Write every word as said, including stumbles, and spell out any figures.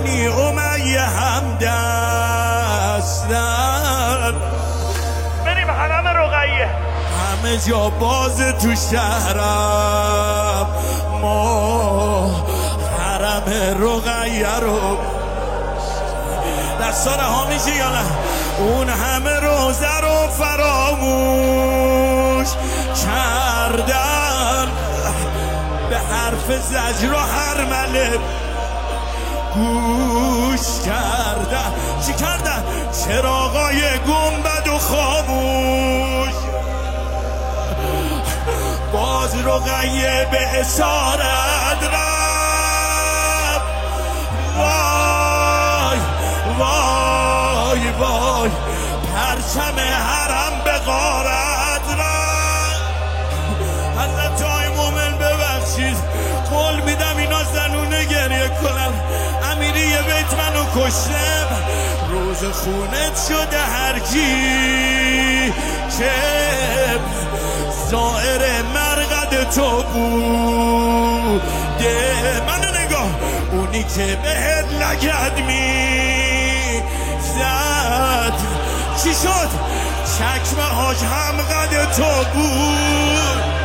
بنی امیه هم دستن. بریم حرم رقیه، همه جا باز تو شهرم، ما حرم رقیه رو دستا رها میشه یا نه؟ اون همه روزه رو فراموش کردن، به حرف زجر و هرمله گوش کردن. چی کردن؟ چراغای گنبد و خاموش، باز رقیه به اسارت رفت. وای وای وای پرچم حرم به غارت رفت. حضرت های مومن ببخشید، قول میدم اینا زنونه گریه کنن. امیری یه بیت منو کشتم، روز خونت شده هر کی که زائر مرقد تو بوده. منو نگاه، اونی که بهت لگد می زد چی شد؟ چکمه هاش هم قد تو بود.